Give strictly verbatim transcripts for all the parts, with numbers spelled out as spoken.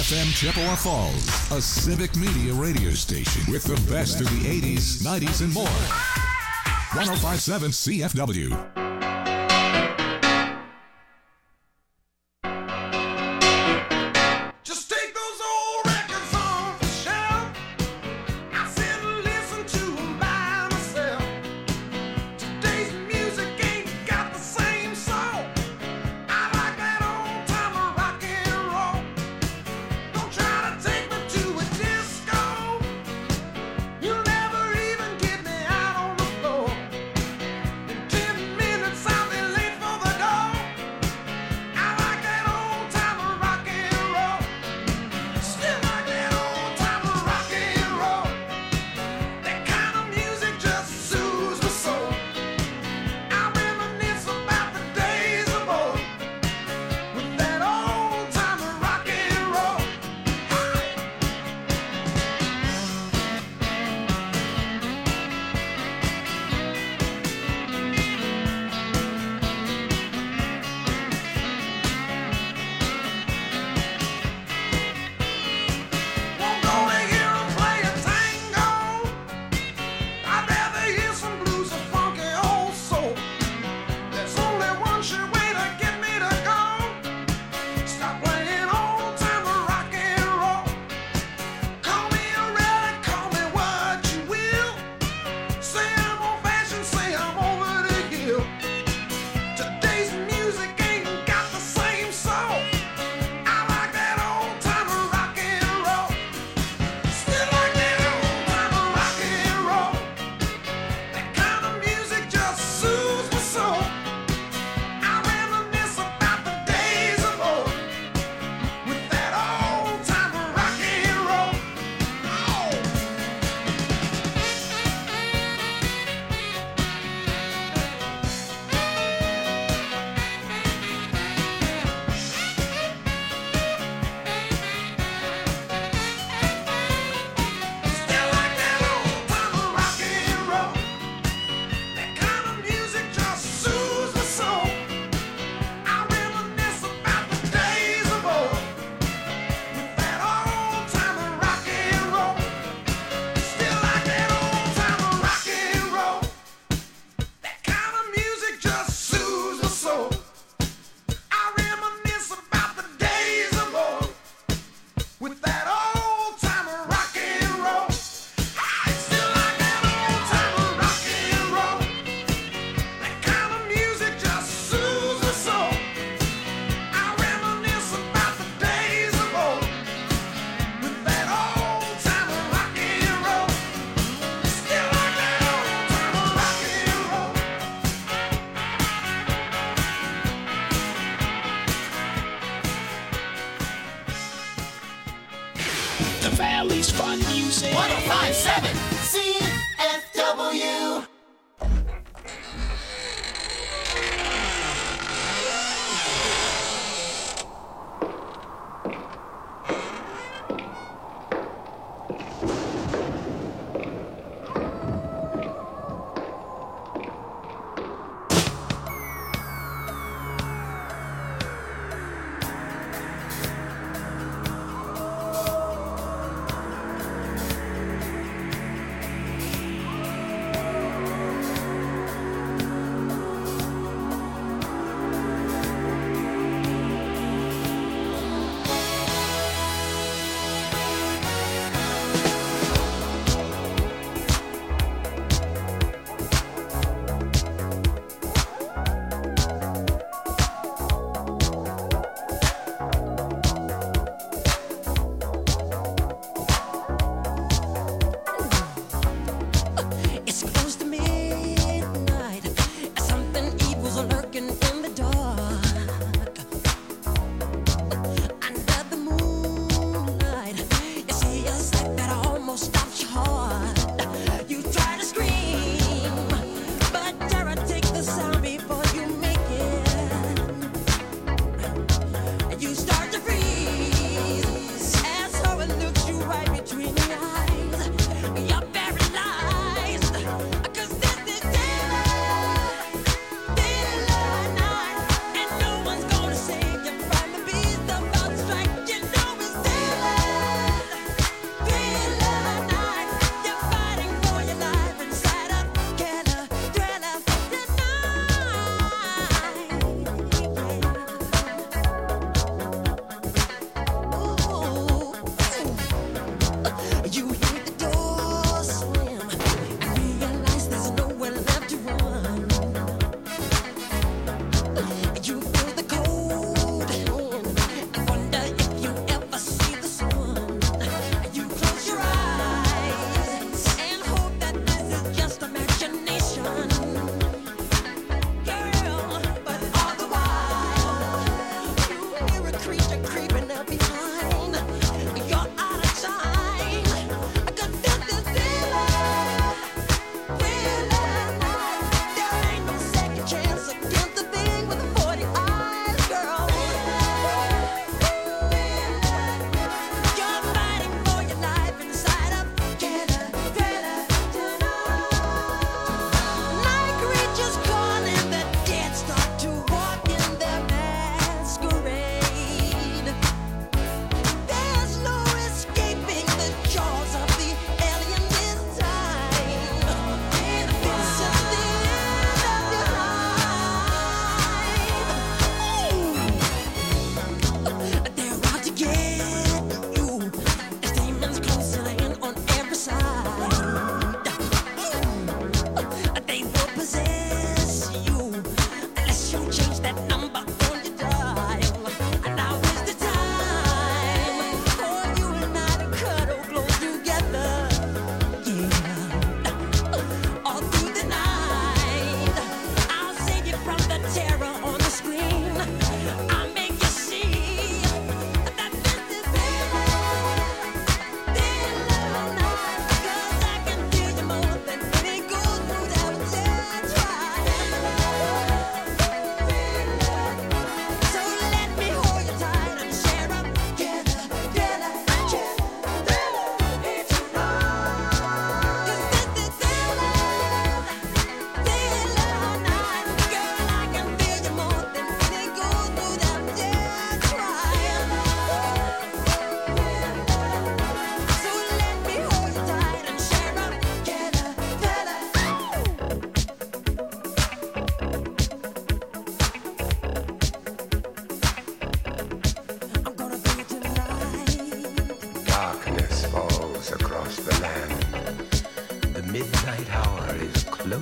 F M Chippewa Falls, a civic media radio station with the best of the eighties, nineties, and more. one oh five point seven C F W.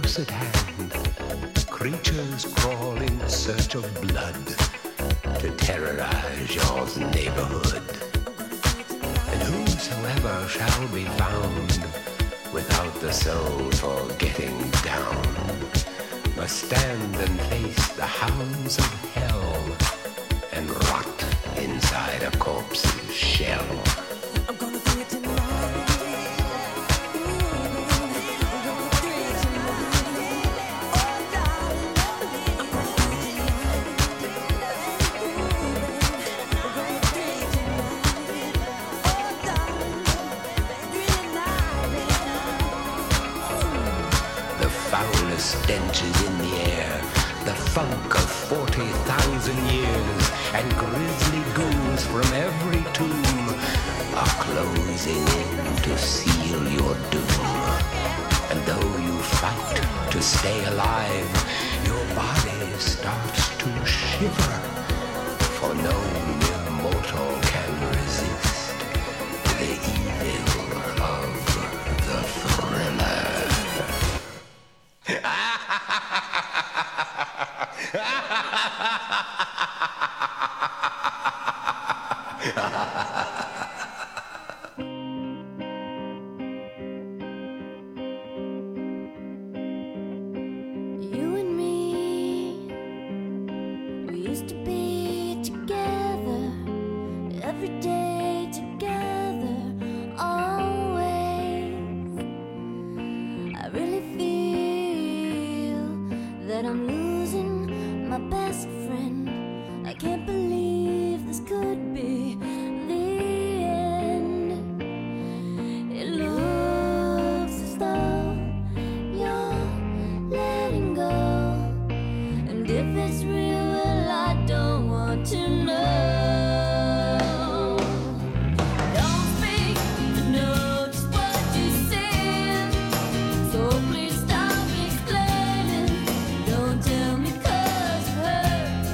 close at hand, creatures crawl in search of blood to terrorize your neighborhood. And whosoever shall be found without the soul for getting down must stand and face the hounds of hell and rot inside a corpse's shell. Stench is in the air, the funk of forty thousand years, and grisly ghouls from every tomb are closing in to seal your doom. And though you fight to stay alive, your body starts to shiver, for no mere mortal can resist the evil of the thriller. You and me, we used to be together, every day together, always. I really feel that I'm losing my best friend. I can't believe this could be the end. It looks as though you're letting go, and if it's real, well, I don't want to know. Don't speak, I know just what you said, so please stop explaining. Don't tell me 'cause it hurts.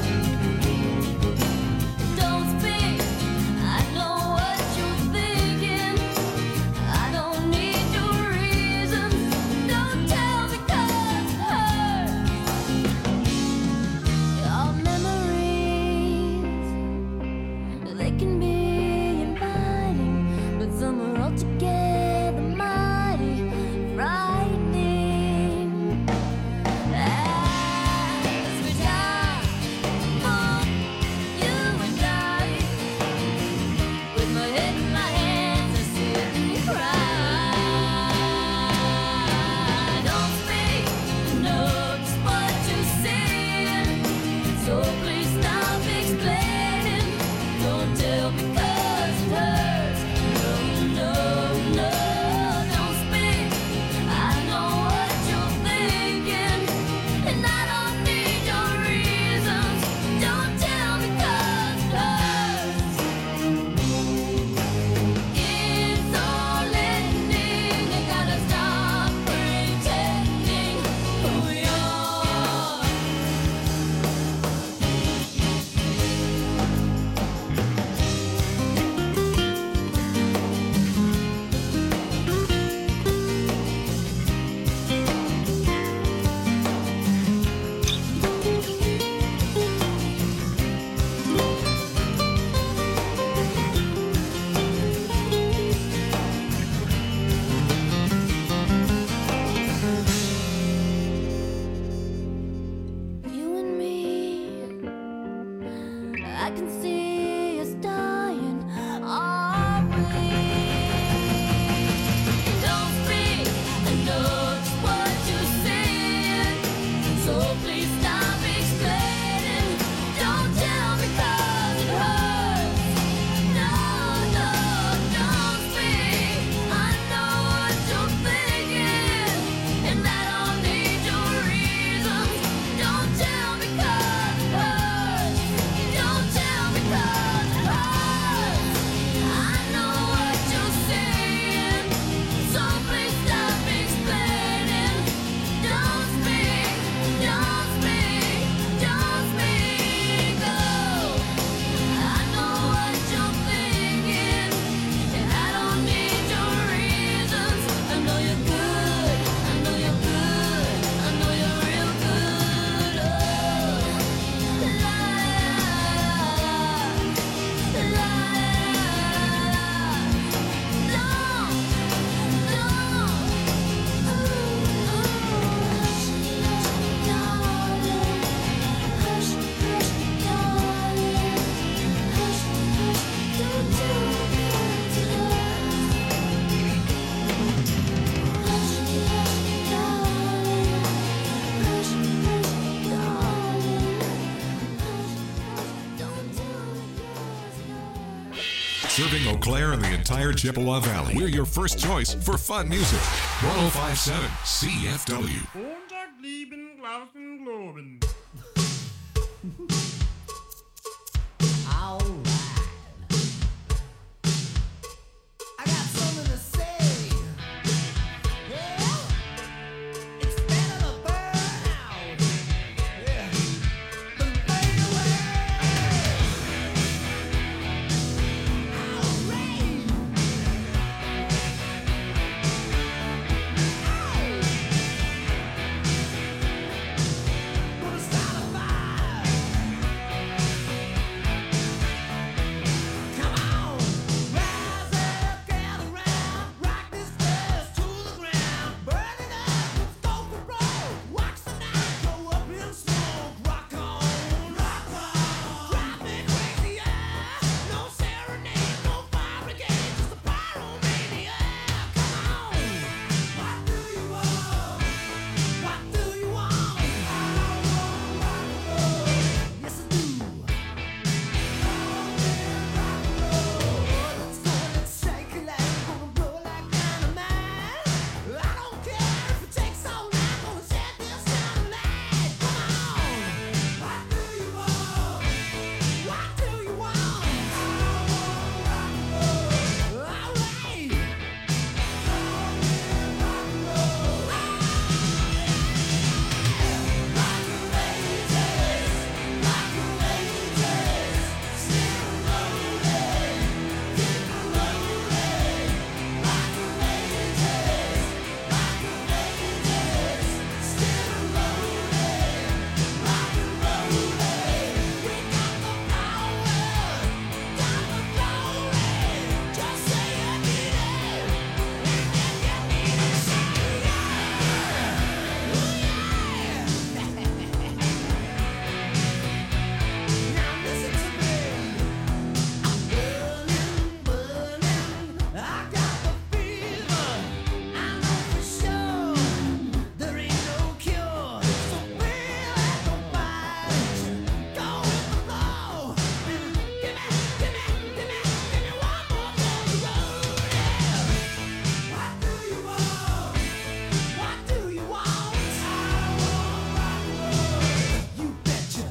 Don't speak, I know what you're thinking. I don't need your reasons. Don't tell me 'cause it hurts. Our memories, they can be inviting, but some are altogether mighty frightening. As we die for you and I, with my head in my hands, I sit and cry. Don't speak, I know just what you're saying, so please stop explaining. Don't tell me 'cause it hurts. No, no, no, don't speak. I know what you're thinking, and I don't need your reasons. Don't tell me 'cause it hurts. It's all ending. You gotta stop pretending who you are. You and me, I can see us dying, are we? Don't speak, I know just what you're saying, so please stop explaining. Don't tell me 'cause it hurts. No, no, don't speak. I know what you're thinking, and I don't need your reasons. Don't tell me 'cause it hurts. Don't tell me 'cause it hurts. I know what you're saying, so please stop explaining. Don't speak, don't speak. Serving Eau Claire and the entire Chippewa Valley. We're your first choice for fun music. one oh five point seven C F W. Montag, lieben, glauben, globen. All right. I got something to say. Yeah. It's better to burn out. Yeah. Than fade away. All right. Gonna start a fire. Come on, rise up, gather round, rock this place to the ground, burn it up, stoke the road, watch the night go up in smoke, rock on, rock on, drive me crazy, yeah. No serenade, no fire brigade, just a pyromania. Come on, what do you want? What do you want? I want rock and roll. Yes, I do. Let's go, let's shake it like we're gonna blow like dynamite. I don't care if it takes all night, gonna set this town alight. Come on, what do you want? What do you want? I want rock and roll. All right. Just say you need it, and then you need to say Now listen to me. I'm burning, burning. I got the fever. I know for sure there ain't no cure. So feel like a fight. Go with the flow. Give me, give me, give me, give me one more for the road. What do you want? What do you want? I want rock and roll. You betcha.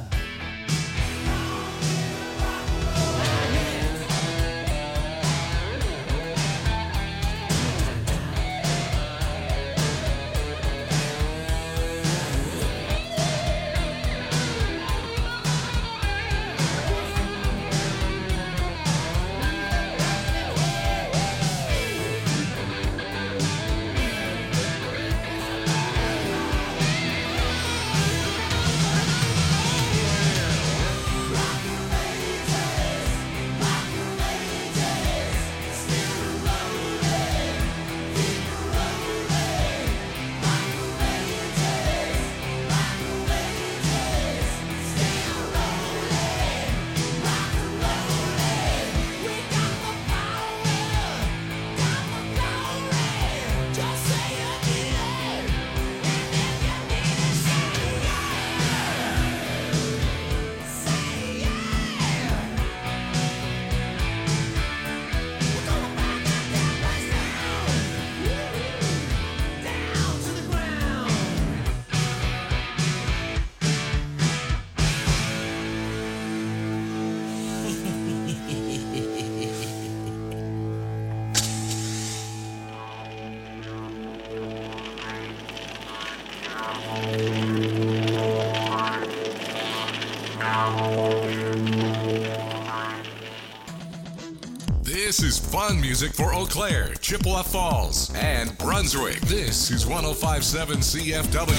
Just say you need it, and then you need to say Say yeah. We're gonna burn that damn place down, down to the ground. This is fun music for Eau Claire, Chippewa Falls, and Brunswick. This is one oh five point seven C F W.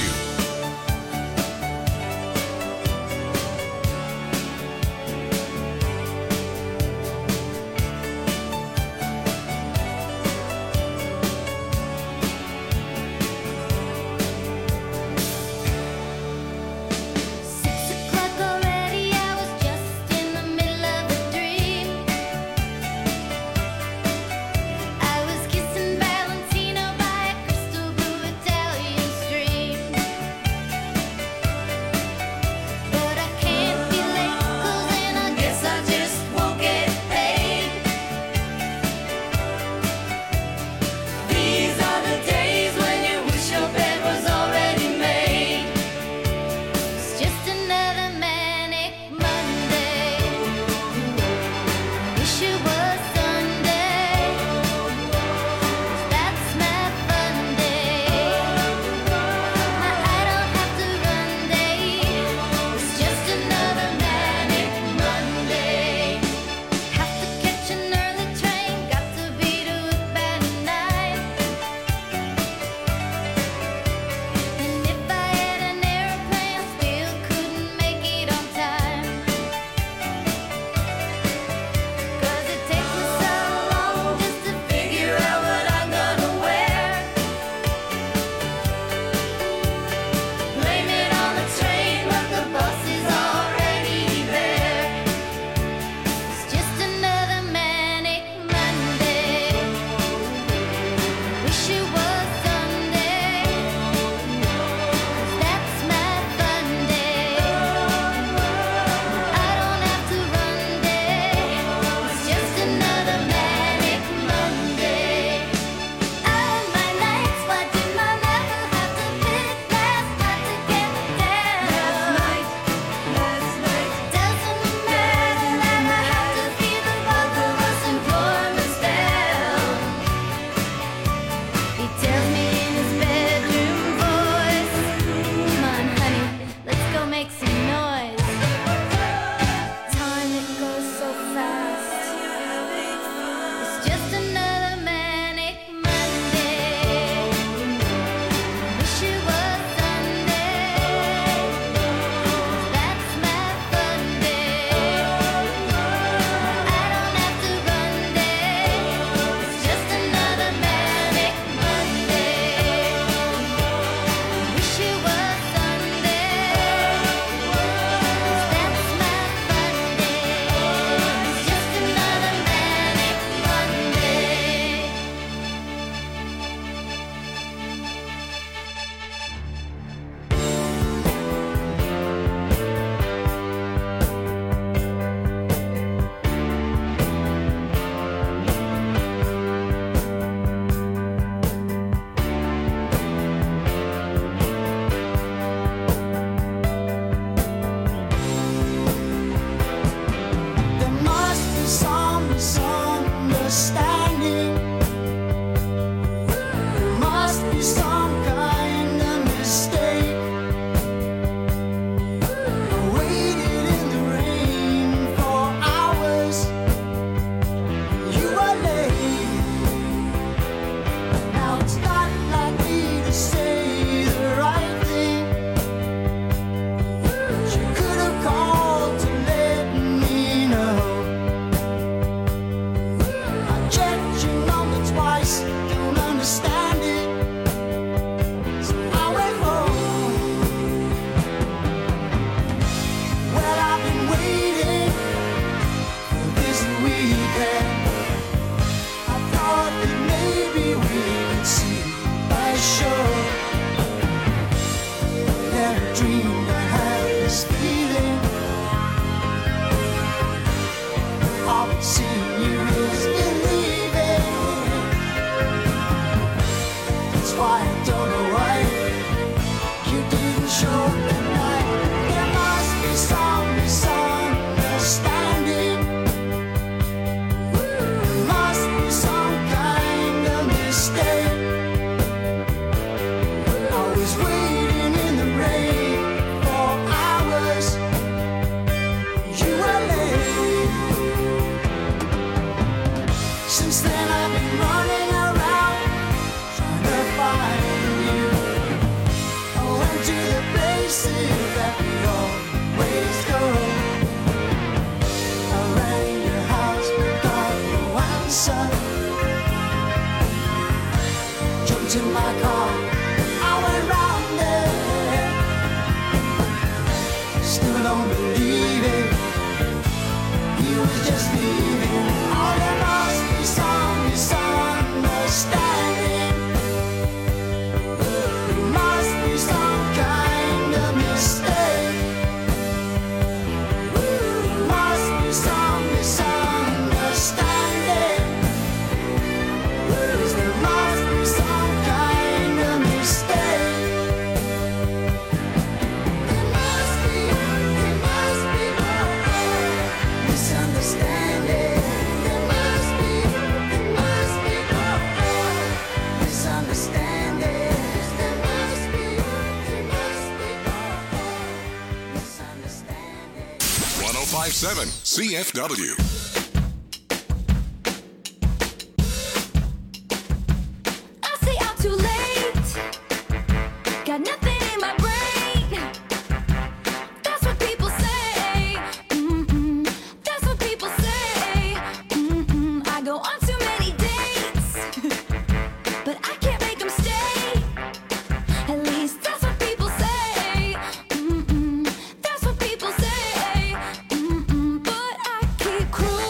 Six o'clock already, I was just in the middle of a dream. I was kissing Valentino by a crystal blue Italian stream. make some noise. Time it goes so fast. It's just another manic Monday. Wish it was Sunday. That's my fun day. I don't have to run day. It's just another manic Monday. Wish it was Sunday. That's my fun day. It's just another manic Monday. There must be some misunderstanding. There must be some kind of mistake. I waited in the rain for hours. You were late. Now it's not like me to say the right thing. You could have called to let me know. I checked your number twice, don't understand it. So I went home. Well, I've been waiting for this weekend. I thought that maybe we could see a show. Never dreamed I had this feeling. All I've seen you is believing. That's why I don't know why you didn't show tonight. There must be some misunderstanding. There must be some kind of mistake. I was waiting in the rain for hours. You were late. Since then I've been running around trying to find you. I went to the places that we always go. I rang your house but got no answer. Jumped in my car, I went round there. Still don't believe it. He was just leaving. Oh, there must be some misunderstanding. There must be some kind of mistake. There must be some misunderstanding. Yes, there must be some kind of mistake. There must be, there must be misunderstanding. There must be, there must be misunderstanding. There must be, there must be misunderstanding. one oh five point seven C F W. I say I'm too late. Got nothing in my brain. That's what people say. Mm-mm. That's what people say. Mm-mm. I go on too many dates, but I can't make them stay. At least that's what people say. Mm-mm. That's what people say. Mm-mm. But I keep cruising.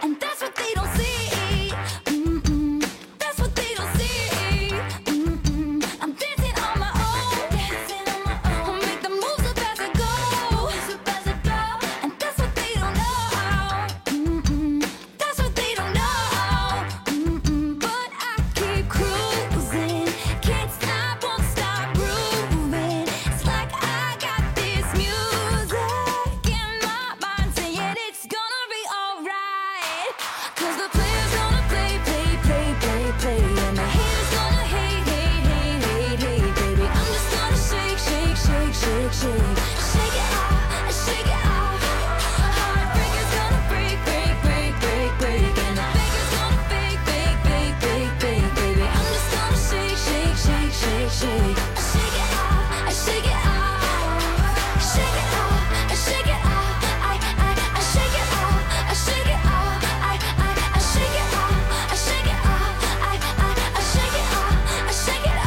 and that's what they don't see. Mm-mm. That's what they don't see. Mm-mm. I'm dancing on my own. Dancing on my own. I'll make the moves up as I go. Moves up as I go. And that's what they don't know. Mm-mm. That's what they don't know. Mm-mm. But I keep cruising. Can't stop, won't stop grooving. It's like I got this music in my mind saying it's gonna be alright. Cause the player's gonna play, play, play, play, play. And the haters gonna hate, hate, hate, hate, hate, baby. I'm just gonna shake, shake, shake, shake, shake. Shake it off, shake it off. Heartbreaker's gonna break, break, break, break, break. And the faker's gonna fake, fake, fake, fake, fake, baby. I'm just gonna shake, shake, shake, shake, shake. Shake it off, shake it off. Shake it off, shake it off. I, I, I shake it off, I shake it off. I, I, I shake it off, I shake it off. I, I, I shake it off, I shake it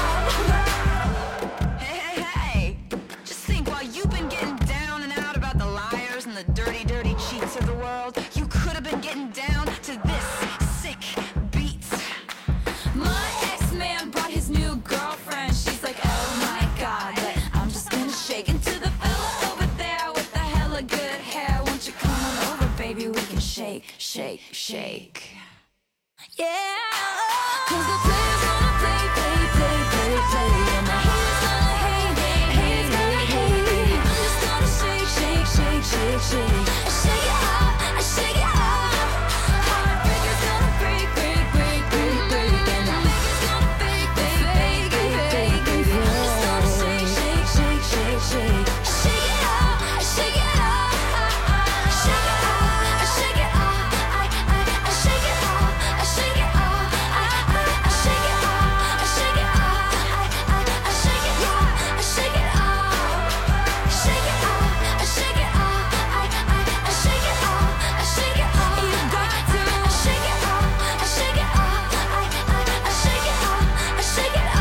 off. Hey, hey, hey! Just think, while you've been getting down and out about the liars and the dirty, dirty cheats of the world, you could have been getting down to this sick beat. My ex-man brought his new girlfriend. She's like, oh my god, but I'm just gonna shake into the fella over there with the hella good hair. Won't you come on over, baby? We can shake, shake, shake. Yeah. Cause the player's gonna play, play, play, play, play. And the haters gonna hate, hate, hate, hate, hate. I'm just gonna shake, shake, shake, shake, shake. I shake it off, I shake it off. Heartbreaker's gonna break, break, break, break, break. And the faker's gonna fake, fake, fake, fake, fake, baby. I'm just gonna shake, shake, shake, shake, shake. Shake it off, I shake it off. Shake it off, I shake it off. I, I, I shake it off, I shake it off. I, I, I shake it off, I shake it off. I, I, I shake it off, I shake it off. Shake it off, I shake it off. I, I, I shake it off, I shake it off. You got to shake it off, I shake it off. I, I, I shake it off, I shake it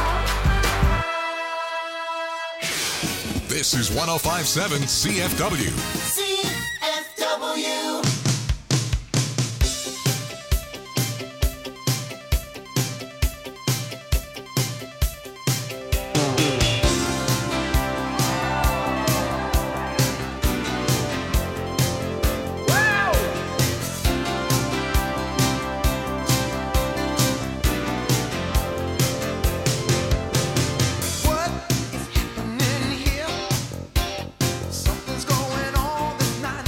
off. This is one oh five point seven C F W. C F W. What is happening here? Something's going on this night.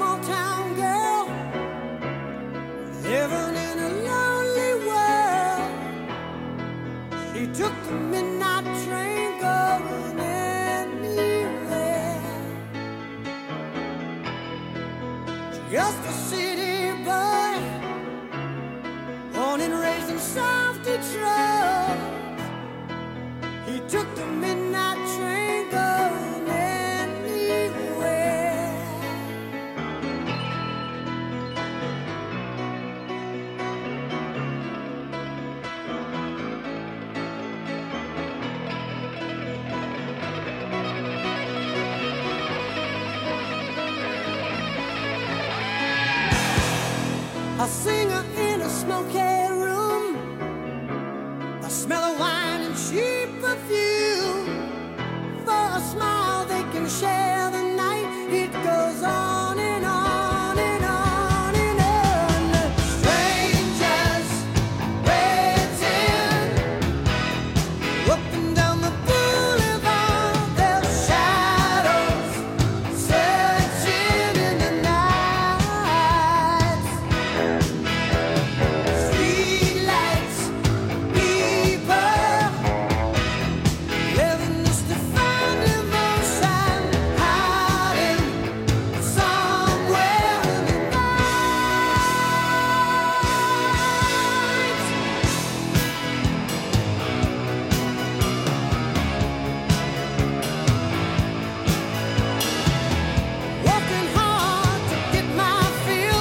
small town girl living in a lonely world. She took the midnight train going anywhere. Just a city boy, born and raised in South Detroit. He took the midnight train going anywhere. A singer in a smoky room, the smell of wine and cheap perfume. For a smile they can share the night. It goes on and on and on and on. Strangers waiting up and down the boulevard, their shadows searching in the night. Streetlights, people living just to find emotion, hiding somewhere in the night. Working hard to get my fill.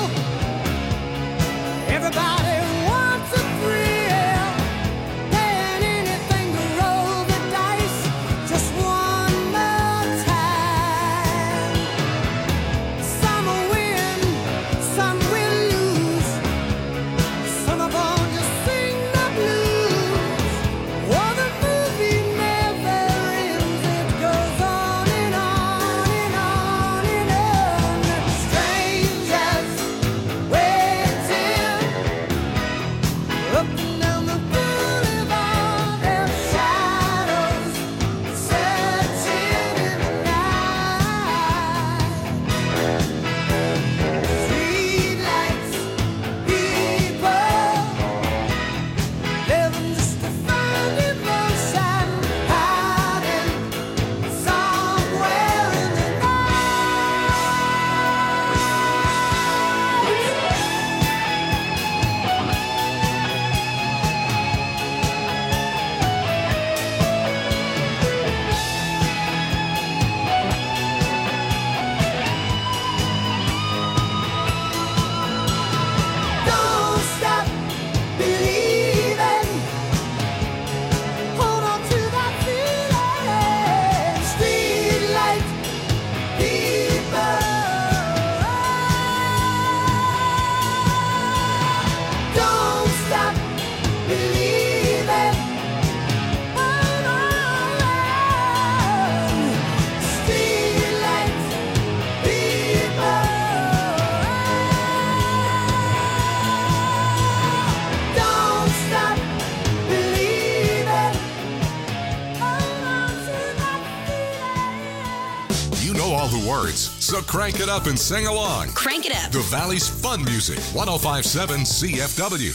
Everybody wants a thrill, paying anything to roll the dice just one more time. Some will win, some will lose. Some are born to sing the blues. Oh, the movie never ends. It goes on and on and on and on. Strangers waiting up and down the boulevard, their shadows searching in the night. Streetlights, people living just to find emotion, hiding somewhere in the Don't stop believing. Hold on to that feeling. Streetlight people. Don't stop believing. Hold on. Streetlight people. Don't stop believing. Hold on to that feeling. You know all the words, so crank it up and sing along. Crank it up. The Valley's fun music, one oh five point seven C F W.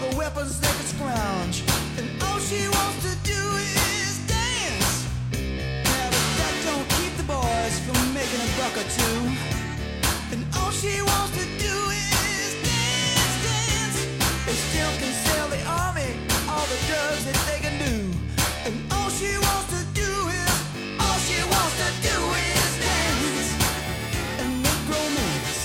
the weapons they can scrounge. And all she wants to do is dance. Yeah, but that don't keep the boys from making a buck or two. And all she wants to do is dance, dance. They still can sell the army all the drugs that they can do. And all she wants to do is, all she wants to do is dance and make romance.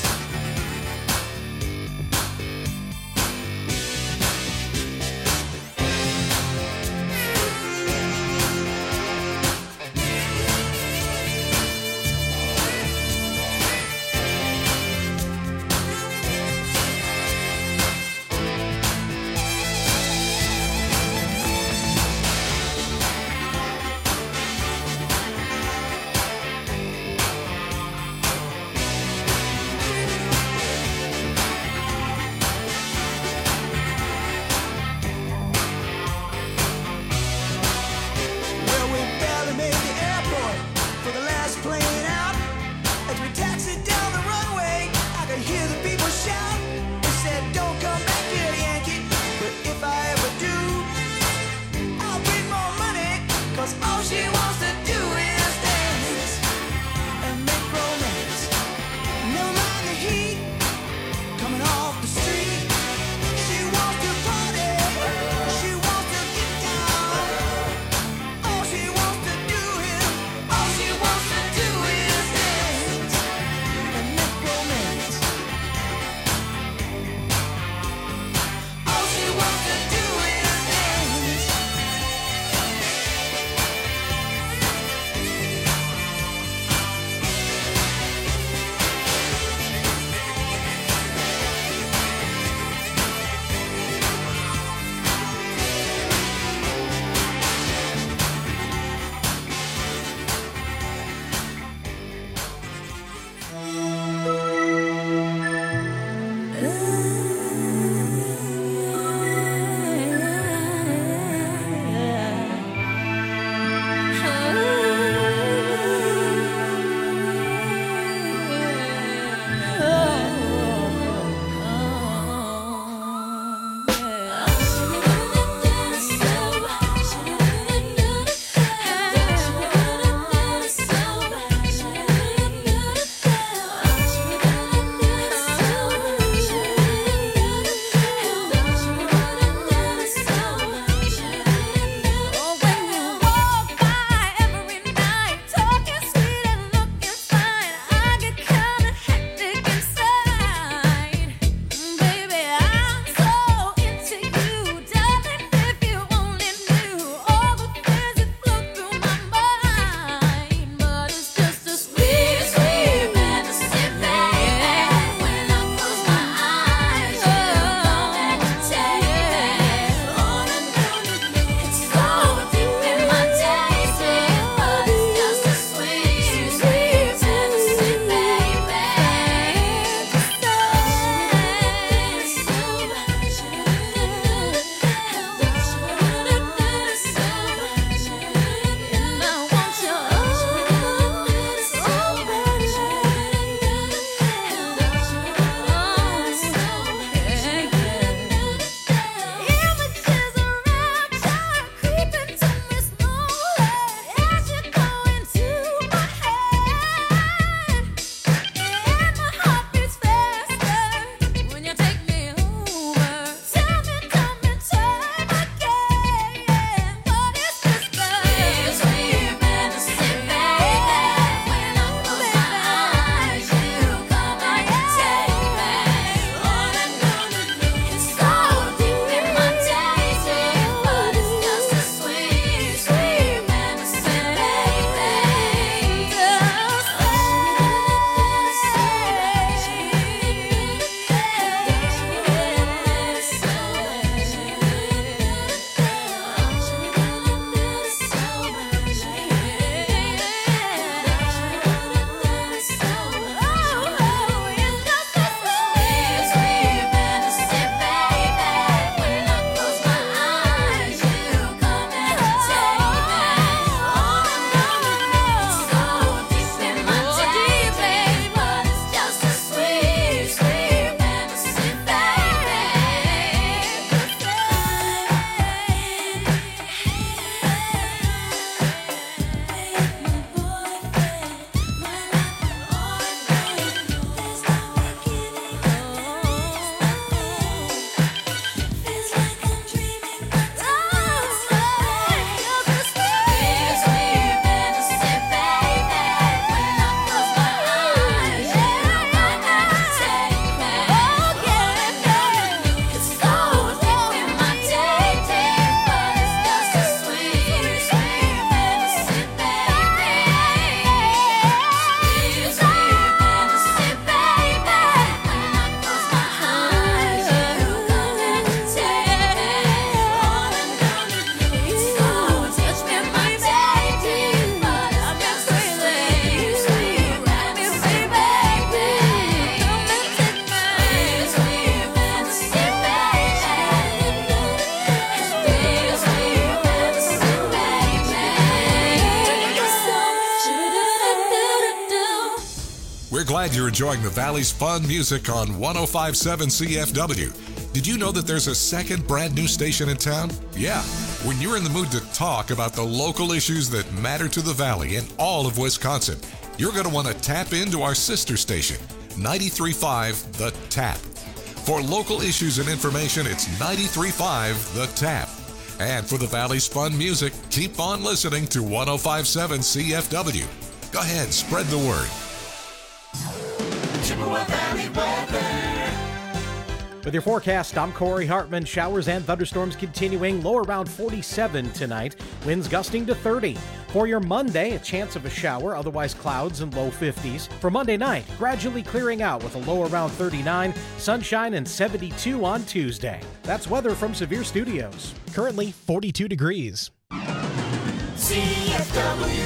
glad you're enjoying the Valley's fun music on one oh five point seven C F W. Did you know that there's a second brand new station in town? Yeah. When you're in the mood to talk about the local issues that matter to the Valley and all of Wisconsin, you're going to want to tap into our sister station, ninety-three point five The Tap. For local issues and information, it's ninety-three point five The Tap. And for the Valley's fun music, keep on listening to one oh five point seven C F W. Go ahead, spread the word. Chippewa Valley weather. With your forecast, I'm Corey Hartman. Showers and thunderstorms continuing, low around forty-seven tonight. Winds gusting to thirty. For your Monday, a chance of a shower, otherwise clouds and low fifties. For Monday night, gradually clearing out with a low around thirty-nine, sunshine and seventy-two on Tuesday. That's weather from Severe Studios. Currently forty-two degrees. C F W.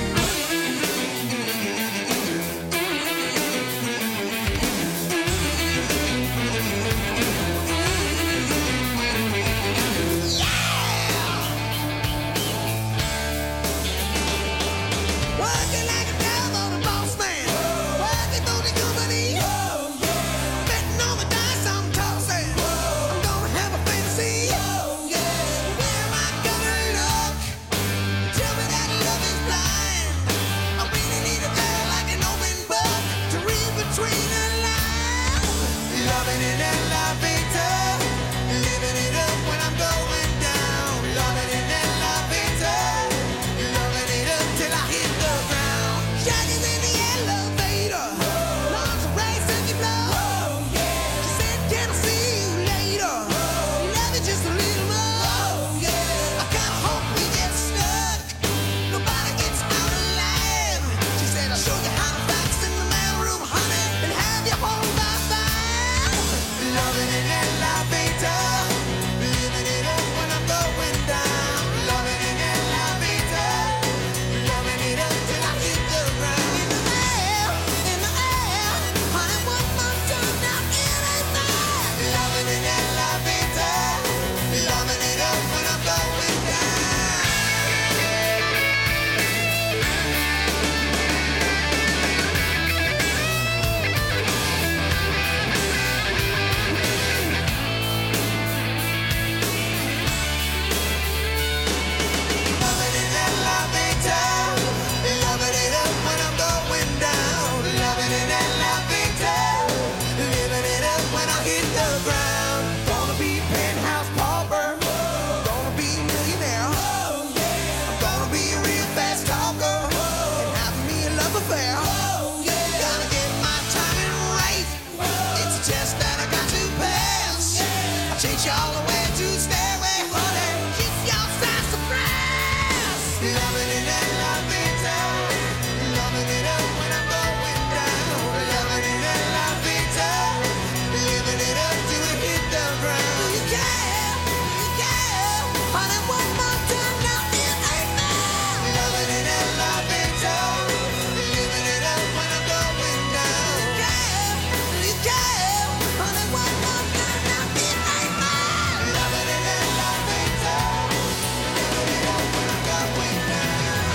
Working like a dove on a boss man. Working for the company. Betting on the dice I'm tossing. I'm gonna have a fantasy. Where am I gonna look? Tell me that love is blind. I really need a girl like an open book to read between the lines. Loving it and loving it. Living it up when I'm going down. Loving it and loving it. Loving it up till I hit the ground. Shaggy's in the elevator. Lungs are racing you blow. She said, can I see you later? Love you just a little more. I kinda hope we get stuck. Nobody gets out alive. She said, I'll show you how to box in the mailroom, honey, and have you home by five. Loving it and loving it. Living it up when I'm going down. Loving it and loving it. Loving it up till I hit the ground. In the air, in the air, honey, one more time now, it ain't fair. Loving it and loving it. Loving it up when I'm going down. Loving it and loving it. Loving it up when I'm going down. Loving it and loving it. Living it up when I hit the ground. Gonna be penthouse pauper. Gonna be millionaire. I'm gonna be a real fast talker. And have me a love affair. Gotta get my timing right. It's a test that I got to pass. I'll chase you all the way to stairway, honey. Kiss your side surprise. Loving it and loving it. Loving it up when I'm going down. Loving it and loving it. Living it up till we hit the ground. Do you care? Do you care? Honey, one more time now, it ain't fair. Loving it and loving it. Living it up when I'm going down. Do you care? Do you care? Honey, one more time now, it ain't fair. Loving it and loving it. Living it up when I'm going down.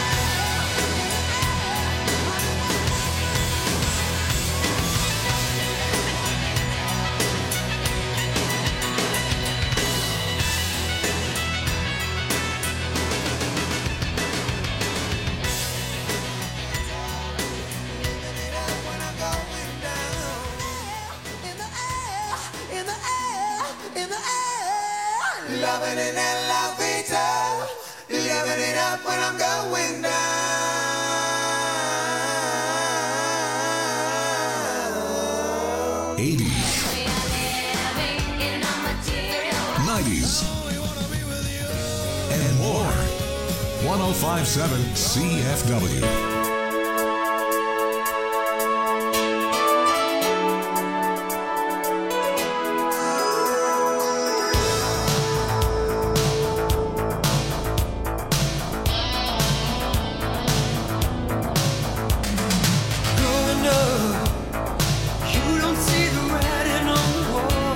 Living it up when I'm going down. In the air, in the air, in the air. Loving it and loving it. Living it up when I'm going down. eighties, nineties, and more. one oh five point seven C F W. Growing up, you don't see the writing on the wall.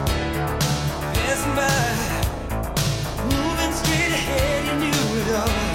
Passing by, moving straight ahead, you knew it all.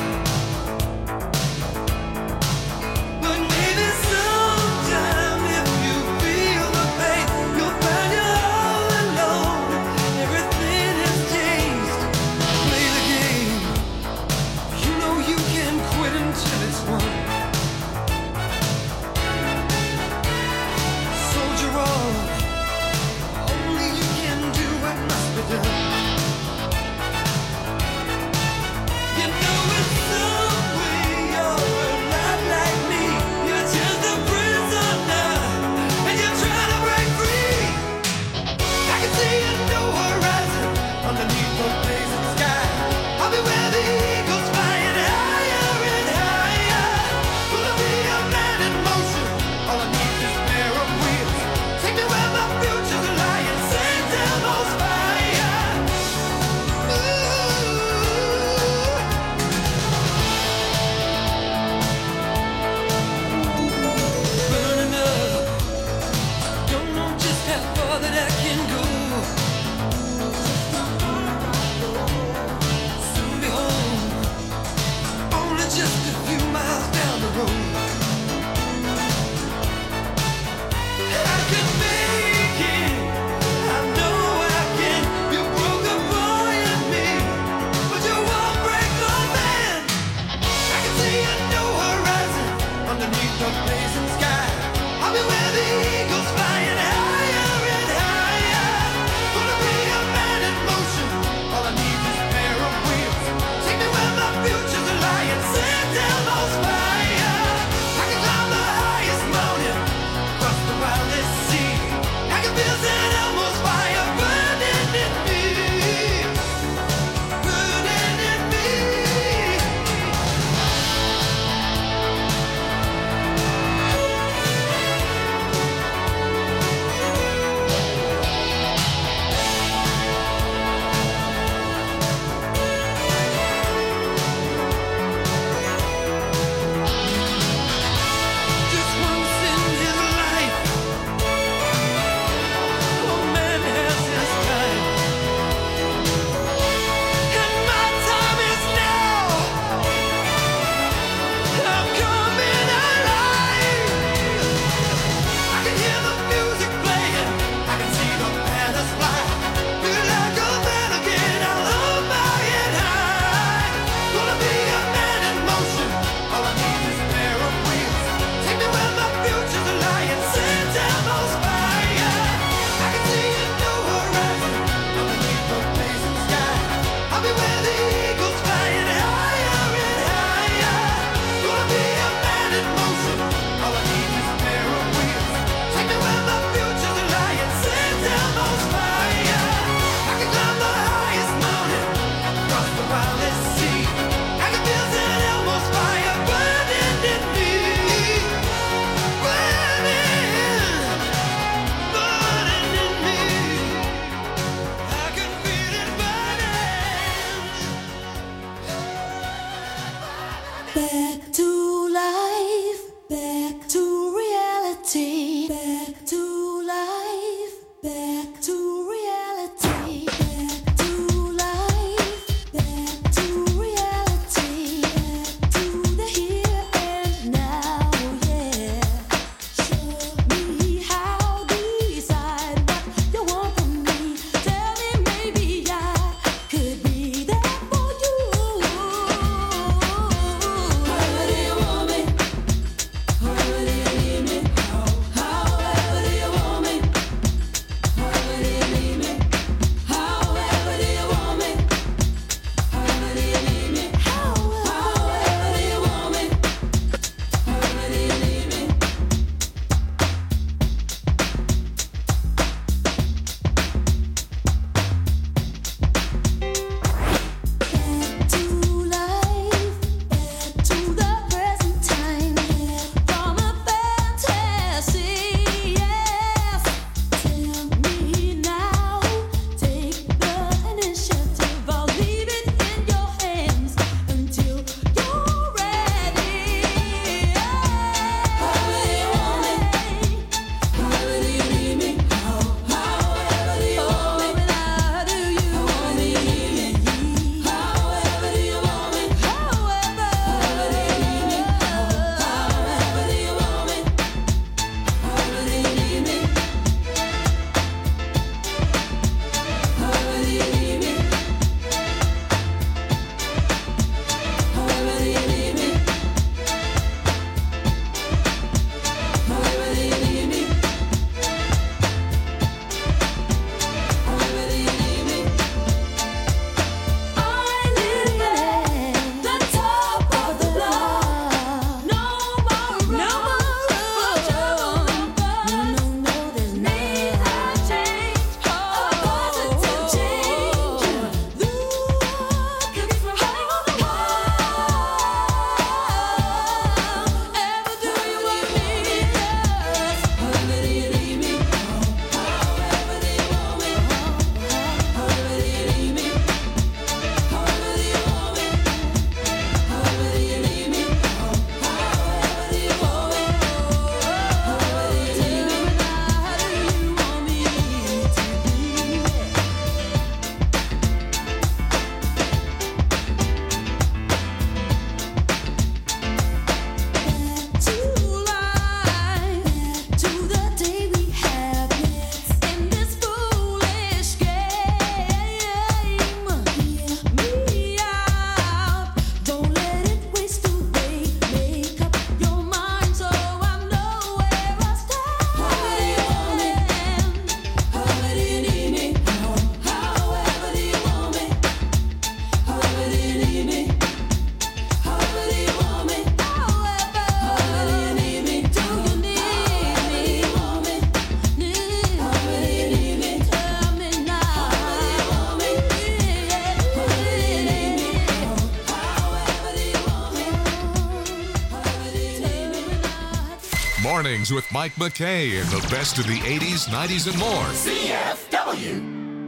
Mornings with Mike McKay and the best of the eighties, nineties, and more. C F W.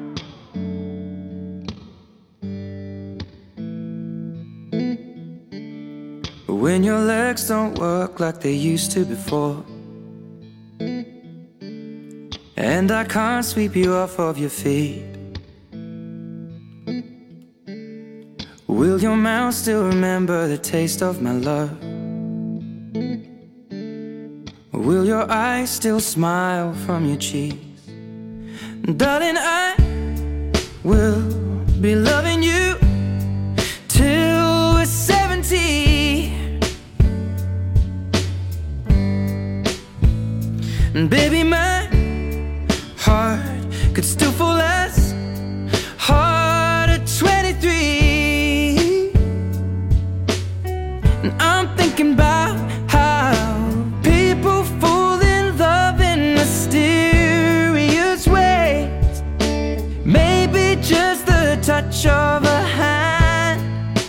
When your legs don't work like they used to before, and I can't sweep you off of your feet, will your mouth still remember the taste of my love? Will your eyes still smile from your cheeks? Darling, I will be loving you till we're seventy. And baby, my heart could still fall as hard at twenty-three. And I'm thinking about how people fall in love in mysterious ways. Maybe just the touch of a hand.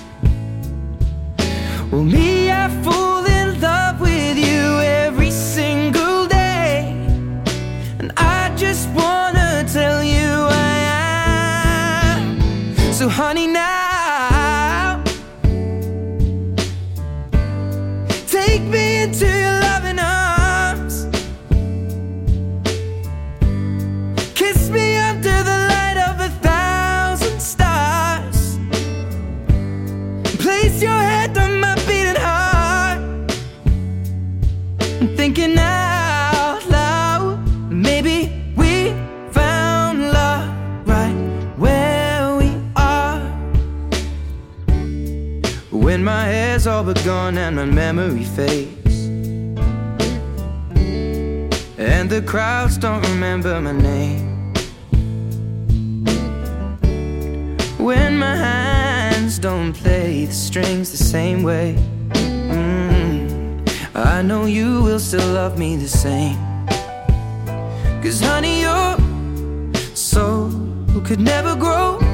Well, me, I fall in love with you every single day. And I just wanna tell you I am. So honey, now take me into your loving arms. Kiss me under the light of a thousand stars. Place your head on my beating heart. I'm thinking out loud, maybe we found love right where we are. When my hair's all but gone and my memory fades, and the crowds don't remember my name, when my hands don't play the strings the same way, mm, I know you will still love me the same. 'Cause honey, your soul could never grow